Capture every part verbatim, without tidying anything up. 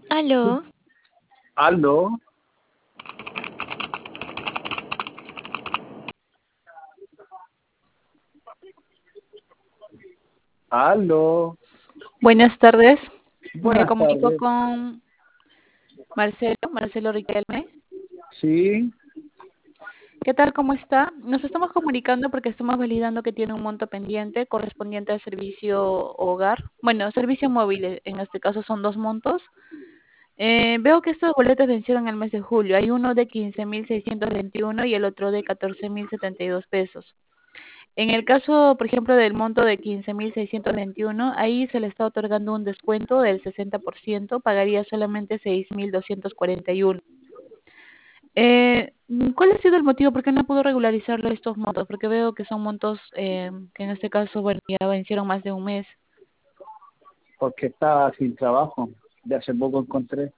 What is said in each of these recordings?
Aló, Aló, aló, buenas tardes. Me buenas comunico tardes. con Marcelo, Marcelo Riquelme. Sí, ¿Qué tal? ¿Cómo está? Nos estamos comunicando porque estamos validando que tiene un monto pendiente correspondiente al servicio hogar. Bueno, servicio móvil, eh, en este caso son dos montos. Eh, veo que estos boletos vencieron el mes de julio. Hay uno de quince mil seiscientos veintiuno y el otro de catorce mil setenta y dos pesos. En el caso, por ejemplo, del monto de quince mil seiscientos veintiuno, ahí se le está otorgando un descuento del sesenta por ciento, pagaría solamente seis mil doscientos cuarenta y uno. Eh, ¿Cuál ha sido el motivo por qué no pudo regularizarlo estos montos? Porque veo que son montos eh, que en este caso, bueno, ya vencieron más de un mes. porque estaba sin trabajo. De hace poco encontré.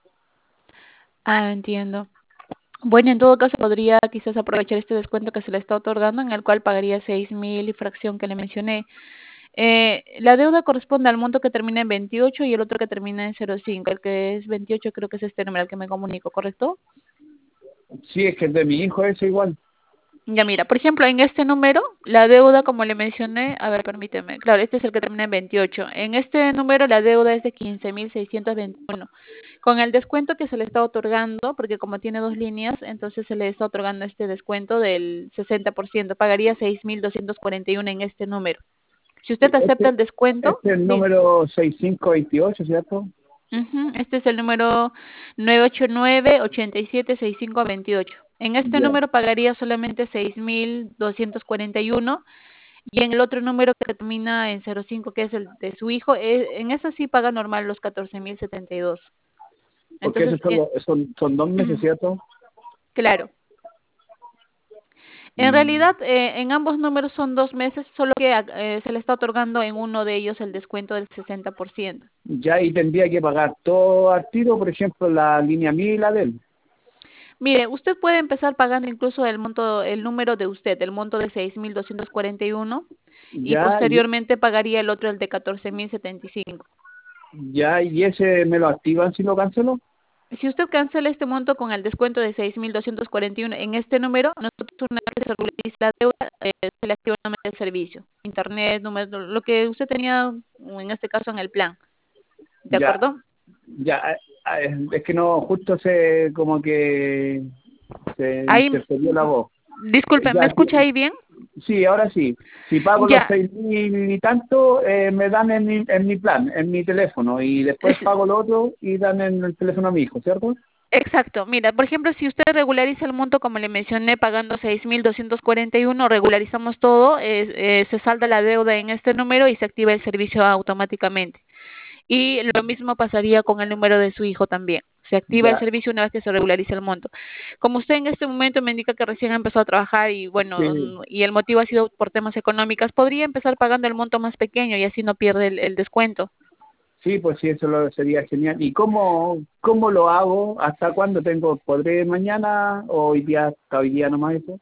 Ah, entiendo. Bueno, en todo caso podría quizás aprovechar este descuento que se le está otorgando, en el cual pagaría seis mil y fracción que le mencioné. Eh, la deuda corresponde al monto que termina en veintiocho y el otro que termina en cero cinco. El que es veintiocho creo que es este número al que me comunico, ¿correcto? Sí, es que es de mi hijo ese igual. Ya mira, por ejemplo, en este número, la deuda, como le mencioné, a ver, permíteme, claro, este es el que termina en veintiocho. En este número, la deuda es de quince mil seiscientos veintiuno. Con el descuento que se le está otorgando, porque como tiene dos líneas, entonces se le está otorgando este descuento del sesenta por ciento. Pagaría seis mil doscientos cuarenta y uno en este número. Si usted acepta Este, el descuento, este es el di- número sesenta y cinco veintiocho, ¿cierto? Ujú, este es el número nueve ocho nueve, ocho siete seis cinco dos ocho. En este Ya. número pagaría solamente seis mil doscientos cuarenta y uno y en el otro número que termina en cero cinco, que es el de su hijo, eh, en ese sí paga normal los catorce mil setenta y dos. Porque Entonces, esos son, eh, los- son, son dos meses, ¿cierto? claro. En Mm, realidad, eh, en ambos números son dos meses, solo que eh, se le está otorgando en uno de ellos el descuento del sesenta por ciento. Ya ahí tendría que pagar todo al tiro, por ejemplo, la línea mía y la de él. Mire, usted puede empezar pagando incluso el monto, el número de usted, el monto de seis mil doscientos cuarenta y uno y Ya, y, posteriormente pagaría el otro, el de catorce mil setenta y cinco. ya, y ese me lo activan si lo cancelo. Si usted cancela este monto con el descuento de seis mil doscientos cuarenta y uno en este número, nosotros una vez que se regulariza la deuda, eh, se le activa nuevamente el servicio, internet, número, lo que usted tenía en este caso en el plan, ¿de Ya, acuerdo? ya, eh, eh, es que no, justo se, como que se Ahí, interfirió la voz. disculpe, ¿me Ya, sí, escucha ahí bien? sí, ahora sí. Si pago los Ya, seis mil y tanto, eh, me dan en mi, en mi plan, en mi teléfono, y después es- pago lo otro y dan en el teléfono a mi hijo, ¿cierto? exacto. Mira, por ejemplo, si usted regulariza el monto, como le mencioné, pagando seis mil doscientos cuarenta y uno, regularizamos todo, eh, eh, se salda la deuda en este número y se activa el servicio automáticamente. Y lo mismo pasaría con el número de su hijo también. Se activa el Ya, servicio una vez que se regulariza el monto. Como usted en este momento me indica que recién empezó a trabajar y bueno, sí, mm, y el motivo ha sido por temas económicos, podría empezar pagando el monto más pequeño y así no pierde el, el descuento. sí, pues sí, eso lo, sería genial. ¿Y cómo, cómo lo hago? ¿Hasta cuándo tengo? ¿Podré mañana o hoy día, hasta hoy día nomás eso?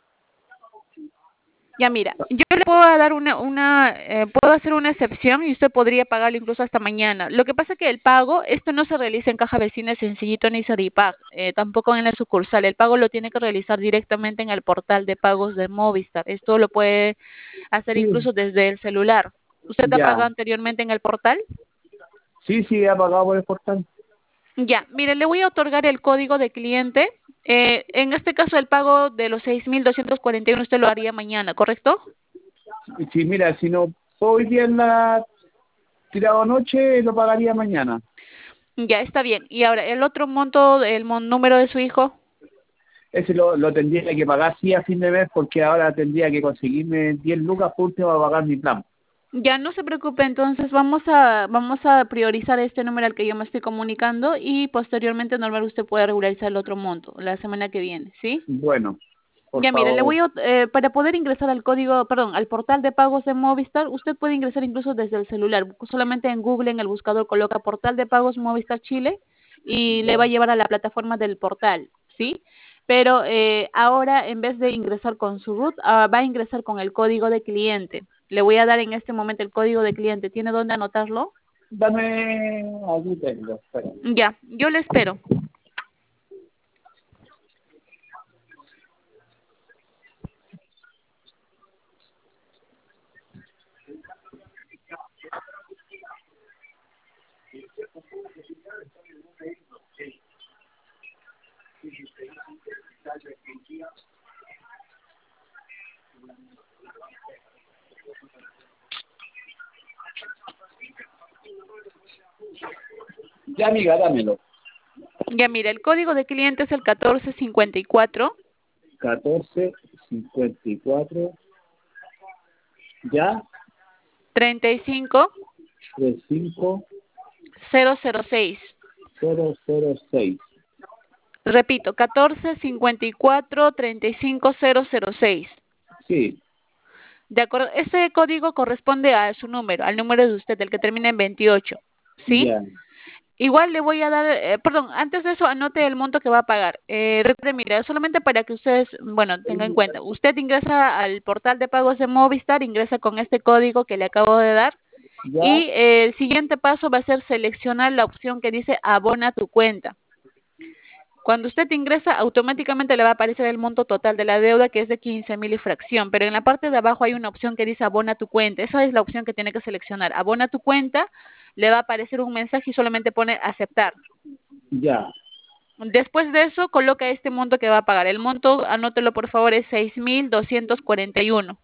Ya mira, yo le puedo dar una, una eh, puedo hacer una excepción y usted podría pagarlo incluso hasta mañana. Lo que pasa es que el pago, esto no se realiza en Caja Vecina Sencillito ni Saripag, eh, tampoco en la sucursal. El pago lo tiene que realizar directamente en el portal de pagos de Movistar. Esto lo puede hacer Sí, incluso desde el celular. ¿Usted ha ya. pagado anteriormente en el portal? Sí, sí, he pagado por el portal. Ya, mire, le voy a otorgar el código de cliente. Eh, en este caso, el pago de los seis mil doscientos cuarenta y uno usted lo haría mañana, ¿correcto? Sí, mira, si no hoy día en la tirado noche, lo pagaría mañana. Ya, está bien. Y ahora, el otro monto, el mon- número de su hijo. Ese lo, lo tendría que pagar sí a fin de mes porque ahora tendría que conseguirme diez lucas por último para pagar mi plan. Ya, no se preocupe, entonces vamos a vamos a priorizar este número al que yo me estoy comunicando y posteriormente, normal, usted puede regularizar el otro monto la semana que viene, ¿sí? Bueno, por Ya, mire, le favor. voy a, eh, para poder ingresar al código, perdón, al portal de pagos de Movistar, usted puede ingresar incluso desde el celular. Solamente en Google, en el buscador, coloca portal de pagos Movistar Chile y le va a llevar a la plataforma del portal, ¿sí? Pero eh, ahora, en vez de ingresar con su root, ah, va a ingresar con el código de cliente. Le voy a dar en este momento el código de cliente. ¿Tiene dónde anotarlo? dame, aquí tengo, espera. Ya, yo le espero. Ya, amiga, dámelo. Ya, mira, el código de cliente es el catorce cincuenta y cuatro. catorce cincuenta y cuatro. Ya. treinta y cinco treinta y cinco cero cero seis. cero cero seis. Repito, catorce cincuenta y cuatro treinta y cinco cero cero seis. Sí. De acuerdo, ese código corresponde a su número, al número de usted, el que termina en veintiocho, ¿sí? Ya. Igual le voy a dar, eh, perdón, antes de eso anote el monto que va a pagar. Eh, recuerde, mira, solamente para que ustedes, bueno, tengan en cuenta. Usted ingresa al portal de pagos de Movistar, ingresa con este código que le acabo de dar. Ya. Y eh, el siguiente paso va a ser seleccionar la opción que dice abona tu cuenta. Cuando usted ingresa, automáticamente le va a aparecer el monto total de la deuda, que es de quince mil y fracción, pero en la parte de abajo hay una opción que dice abona tu cuenta. Esa es la opción que tiene que seleccionar. Abona tu cuenta, le va a aparecer un mensaje y solamente pone aceptar. Ya. Después de eso, coloca este monto que va a pagar. El monto, anótelo por favor, es seis mil doscientos cuarenta y uno.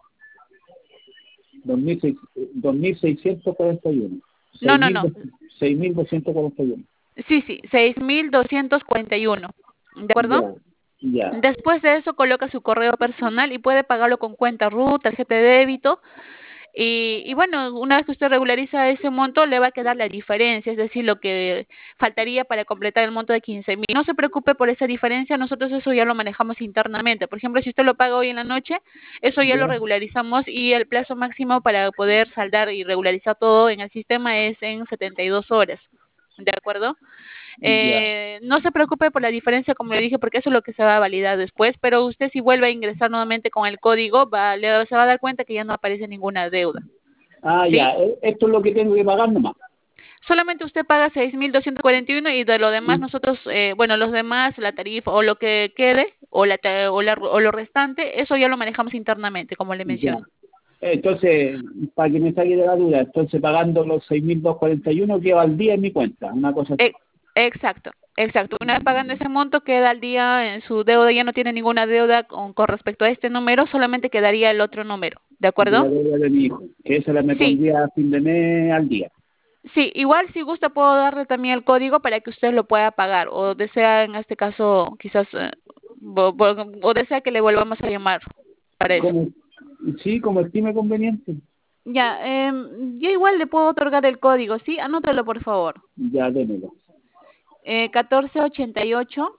dos mil seiscientos cuarenta y uno. No, no, no. seis mil doscientos cuarenta y uno. Sí, sí, seis mil doscientos cuarenta y uno. ¿De acuerdo? Ya. Ya. Después de eso, coloca su correo personal y puede pagarlo con cuenta R U T, tarjeta de débito. Y, y bueno, una vez que usted regulariza ese monto, le va a quedar la diferencia, es decir, lo que faltaría para completar el monto de quince mil. No se preocupe por esa diferencia, nosotros eso ya lo manejamos internamente. Por ejemplo, si usted lo paga hoy en la noche, eso ya lo Ya. regularizamos y el plazo máximo para poder saldar y regularizar todo en el sistema es en setenta y dos horas. ¿De acuerdo? Ya. Eh, no se preocupe por la diferencia, como le dije, porque eso es lo que se va a validar después, pero usted si vuelve a ingresar nuevamente con el código, va, le, se va a dar cuenta que ya no aparece ninguna deuda. Ah, ¿Sí? ya. E- Esto es lo que tengo que pagar nomás. Solamente usted paga seis mil doscientos cuarenta y uno y de lo demás nosotros, eh, bueno, los demás, la tarifa o lo que quede o, la, ta- o, la, o lo restante, eso ya lo manejamos internamente, como le Ya. menciono. Entonces, para que me saque de la duda, entonces pagando los seis mil doscientos cuarenta y uno queda al día en mi cuenta, una cosa así. E- exacto, exacto. Una vez pagando ese monto, queda al día en su deuda, ya no tiene ninguna deuda con, con respecto a este número, solamente quedaría el otro número, ¿de De la acuerdo? deuda de mi hijo, que esa la me Sí, pondría a fin de mes al día. sí, igual si gusta puedo darle también el código para que usted lo pueda pagar o desea en este caso quizás eh, bo- bo- o desea que le volvamos a llamar para eso. Como, sí, como estime conveniente. Ya, eh, yo igual le puedo otorgar el código, ¿sí? Anótalo por favor. Ya, démelo. Eh, catorce ochenta y ocho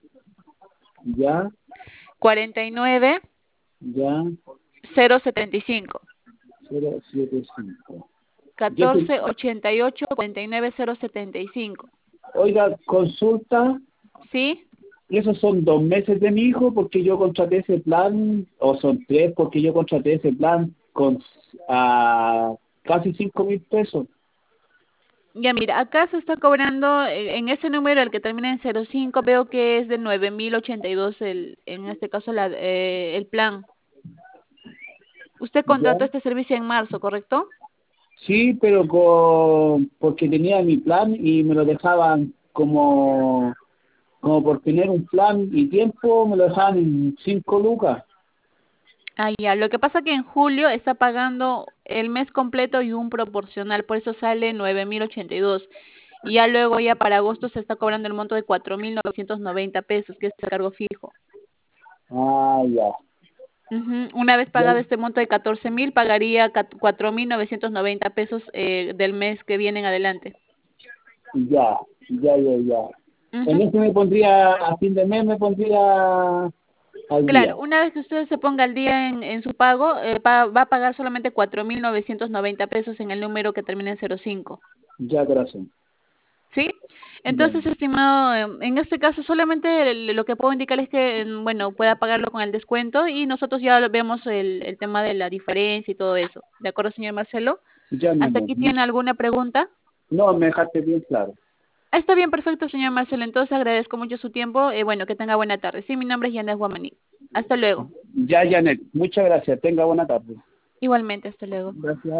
Ya, cuarenta y nueve ya, cero setenta y cinco. cero siete cinco. Yo te, catorce ochenta y ocho cuarenta y nueve cero setenta y cinco. oiga, consulta, ¿Sí? y esos son dos meses de mi hijo porque yo contraté ese plan, o son tres porque yo contraté ese plan con a casi cinco mil pesos. Ya mira, acá se está cobrando eh, en ese número, el que termina en cero cinco, veo que es de nueve mil ochenta y dos el, en este caso la, eh, el plan. Usted Ya. contrató este servicio en marzo, ¿correcto? Sí, pero con, porque tenía mi plan y me lo dejaban como, como por tener un plan y tiempo, me lo dejaban en cinco lucas. Ah, ya. Lo que pasa que en julio está pagando el mes completo y un proporcional, por eso sale nueve mil ochenta y dos. Y ya luego, ya para agosto, se está cobrando el monto de cuatro mil novecientos noventa pesos, que es el cargo fijo. Ah, ya. Ujú. Una vez Ya, pagado este monto de catorce mil, pagaría cuatro mil novecientos noventa pesos eh, del mes que viene en adelante. ya, ya, ya, ya. En Ujú. este me pondría, a fin de mes me pondría al día. Claro, una vez que usted se ponga al día en, en su pago, eh, pa- va a pagar solamente cuatro mil novecientos noventa pesos en el número que termina en cero cinco. Ya, corazón. ¿Sí? Ya, Entonces, estimado, em, en este caso solamente el- lo que puedo indicar es que, em, bueno, pueda pagarlo con el descuento y nosotros ya lo- vemos el, el tema de la diferencia y todo eso. ¿De acuerdo, señor Marcelo? ya, mi ¿Hasta amor. aquí tiene alguna pregunta? No, me dejaste bien claro. Está bien, perfecto, señor Marcelo. Entonces agradezco mucho su tiempo. Eh, bueno, que tenga buena tarde. Sí, mi nombre es Yanes Guamaní. Hasta luego. Ya, Janet, muchas gracias. Tenga buena tarde. Igualmente, hasta luego. Gracias.